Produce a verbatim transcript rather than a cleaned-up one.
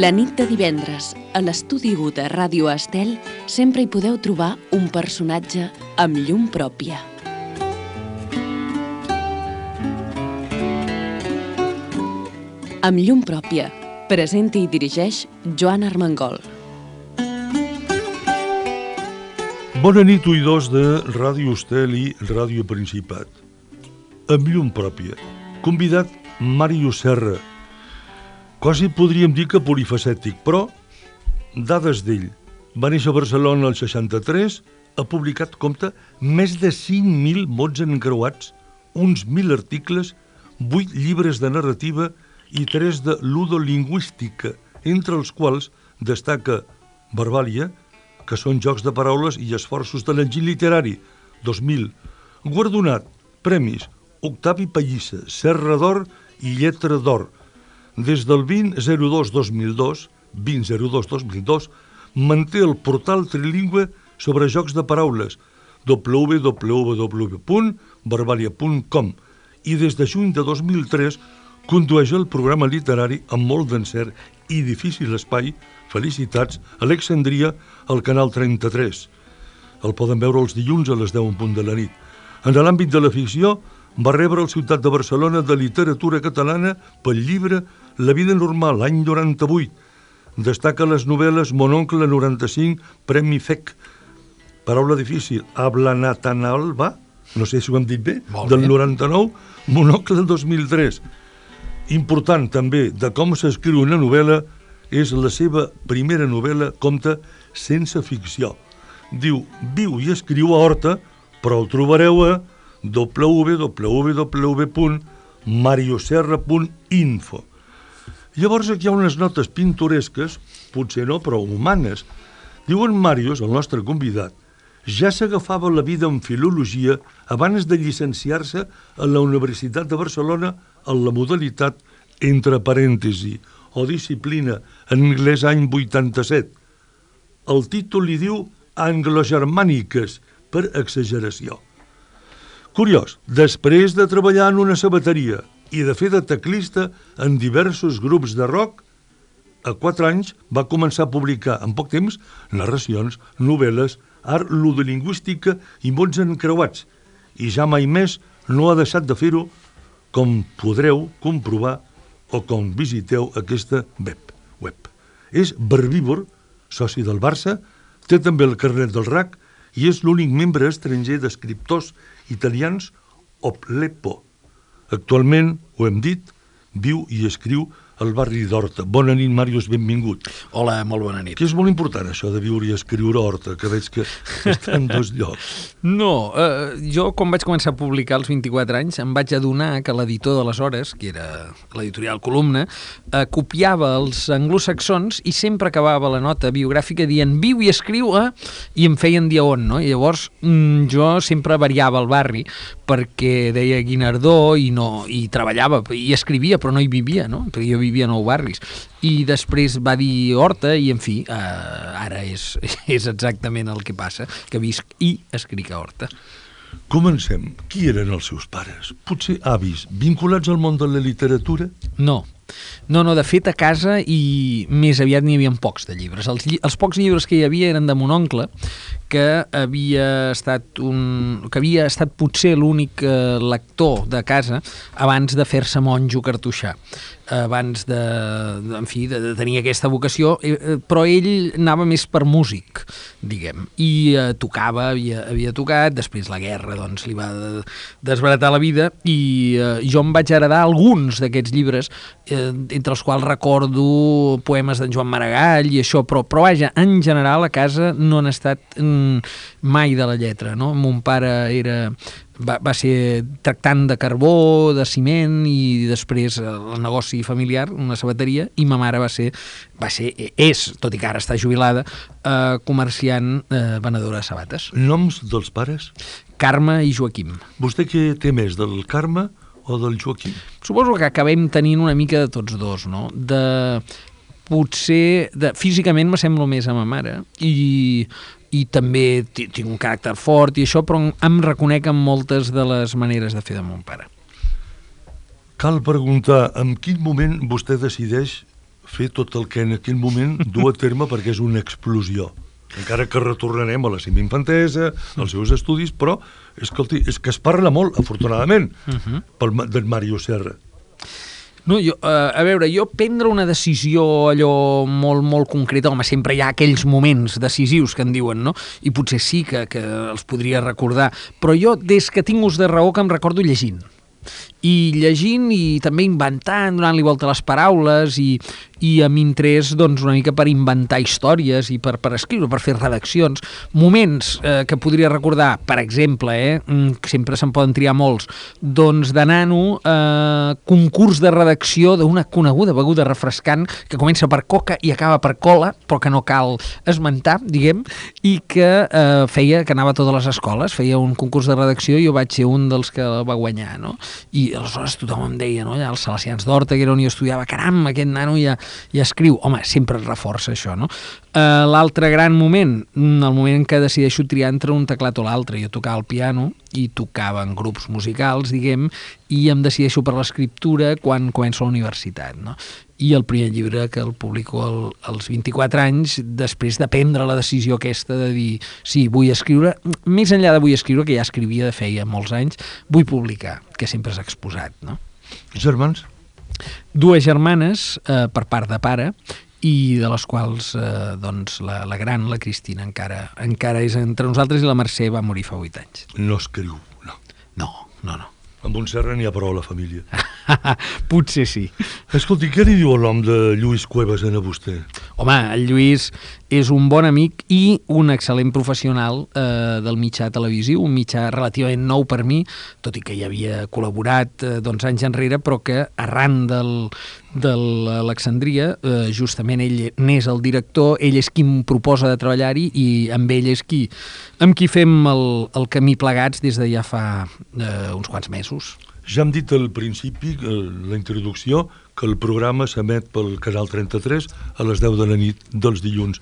La nit de divendres, a l'estudi u de Ràdio Estel, sempre hi podeu trobar un personatge amb llum pròpia. Amb llum pròpia, presenta i dirigeix Joan Armengol. Bona nit, oïdors de Ràdio Estel i Ràdio Principat. Amb llum pròpia, convidat Màrius Serra. Quasi podríem dir que polifacètic, però dades d'ell. Va néixer a Barcelona el seixanta-tres, ha publicat, compte, més de cinc mil mots encreuats, uns mil articles, vuit llibres de narrativa i tres de ludolingüística, entre els quals destaca Verbàlia, que són jocs de paraules i esforços de l'enginy literari, dos mil. Guardonat, premis, Octavi Pallissa, Serra d'Or i Lletra d'Or. Des del vint zero dos dos mil dos, vint zero dos dos mil dos, manté el portal trilingüe sobre jocs de paraules w w w punt verbalia punt com i des de juny de dos mil tres condueix el programa literari amb molt d'encert i difícil espai, felicitats, Alexandria, al canal trenta-tres. El poden veure els dilluns a les deu en punt de la nit. En l'àmbit de la ficció, va rebre el Ciutat de Barcelona de Literatura Catalana pel llibre La vida normal, l'any noranta-vuit. Destaca les novel·les Mon oncle noranta-cinc, Premi F E C. Paraula difícil, Ablanatanalba, no sé si ho hem dit bé, del noranta-nou, Mon oncle dos mil tres. Important també de com s'escriu una novel·la és la seva primera novel·la, compta, sense ficció. Diu, viu i escriu a Horta, però el trobareu a w w w punt marioserra punt info. Llavors aquí hi ha unes notes pintoresques, potser no, però humanes. Diu en Màrius, el nostre convidat, ja s'agafava la vida en filologia abans de llicenciar-se a la Universitat de Barcelona en la modalitat entre parèntesi o disciplina en anglès any vuitanta-set. El títol li diu Anglogermàniques, per exageració. Curiós, després de treballar en una sabateria i de fer de teclista en diversos grups de rock, a quatre anys va començar a publicar en poc temps narracions, novel·les, art ludolingüística i mots encreuats, i ja mai més no ha deixat de fer-ho, com podreu comprovar o com visiteu aquesta web. web. És verbívor, soci del Barça, té també el carnet del R A C i és l'únic membre estranger d'escriptors italians Oplepo. Actualment, ho hem dit, viu i escriu al barri d'Horta. Bona nit, Màrius, benvingut. Hola, molt bona nit. Que és molt important, això de viure i escriure a Horta, que veig que està en dos llocs. No, eh, jo quan vaig començar a publicar als vint-i-quatre anys em vaig adonar que l'editor d'aleshores, que era l'editorial Columna, eh, copiava els anglosaxons i sempre acabava la nota biogràfica dient viu i escriu a... i em feien dir on, no? I llavors mm, jo sempre variava el barri perquè deia Guinardó i, no, i treballava i escrivia, però no hi vivia, no? Perquè jo vivia a Nou Barris. I després va dir Horta i, en fi, eh, ara és, és exactament el que passa, que visc i escric a Horta. Comencem. Qui eren els seus pares? Potser avis, vinculats al món de la literatura? No. No, no, de fet a casa i més aviat n'hi havia pocs de llibres. Els, lli els pocs llibres que hi havia eren de mon oncle, que havia estat un, que havia estat potser l'únic eh, lector de casa abans de fer-se monjo cartoixà, abans de, de, en fi, de, de tenir aquesta vocació, eh, però ell anava més per músic, diguem, i eh, tocava, havia, havia tocat, després la guerra doncs, li va de, desbaratar la vida i eh, jo em vaig heredar alguns d'aquests llibres, eh, entre els quals recordo poemes d'en Joan Maragall i això, però, però vaja, en general a casa no han estat mm, mai de la lletra, no? Mon pare era... Va, va ser tractant de carbó, de ciment i després el negoci familiar, una sabateria, i ma mare va ser, va ser és, tot i que ara està jubilada, eh, comerciant eh, venedora de sabates. Noms dels pares? Carme i Joaquim. Vostè què té més, del Carme o del Joaquim? Suposo que acabem tenint una mica de tots dos, no? De... Potser, de, físicament m'assemblo més a ma mare i... i també tinc un caràcter fort i això, però em reconec en moltes de les maneres de fer de mon pare. Cal preguntar en quin moment vostè decideix fer tot el que en aquell moment du a terme perquè és una explosió. Encara que retornarem a la seva infantesa, als seus estudis, però és que, és que es parla molt, afortunadament, uh-huh. pel, d'en Mario Serra. No, jo, uh, a veure, jo prendre una decisió allò molt, molt concreta, home, sempre hi ha aquells moments decisius que en diuen, no? I potser sí que, que els podria recordar, però jo, des que tinc ús de raó, que em recordo llegint. I llegint i també inventant, donant-li volta a les paraules i, i amb interès doncs, una mica per inventar històries i per, per escriure, per fer redaccions. Moments eh, que podria recordar, per exemple, eh, que sempre se'n poden triar molts, doncs de nano, eh, concurs de redacció d'una coneguda beguda refrescant que comença per coca i acaba per cola, però que no cal esmentar, diguem, i que eh, feia, que anava a totes les escoles, feia un concurs de redacció i jo vaig ser un dels que va guanyar, no? I aleshores tothom em deia, no? Ja els Salesians d'Horta, que era on jo estudiava, caram, aquest nano ja, ja escriu. Home, sempre es reforça això, no? Uh, l'altre gran moment, el moment en què decideixo triar entre un teclat o l'altre. Jo tocava el piano i tocava en grups musicals, diguem, i em decideixo per l'escriptura quan començo a la universitat, no? I el primer llibre que el publico el, als vint-i-quatre anys, després de prendre la decisió aquesta de dir, sí, vull escriure, més enllà de vull escriure, que ja escrivia de feia molts anys, vull publicar, que sempre s'ha exposat, no? Germans? Dues germanes, eh, per part de pare, i de les quals eh, doncs, la, la gran, la Cristina, encara, encara és entre nosaltres, i la Mercè va morir fa vuit anys. No escriu, no. No, no, no. Amb un Serra n'hi ha prou a la família. Potser sí. Escolti, què li diu el nom de Lluís Cuevas a vostè? Home, el Lluís és un bon amic i un excel·lent professional eh, del mitjà televisiu, un mitjà relativament nou per mi, tot i que hi havia col·laborat eh, doncs, anys enrere, però que arran del, de l'Alexandria, eh, justament ell n'és el director, ell és qui em proposa de treballar-hi i amb ell és qui, amb qui fem el, el camí plegats des de ja fa eh, uns quants mesos. Ja hem dit al principi, eh, la introducció, que el programa s'emet pel Canal trenta-tres a les deu de la nit dels dilluns.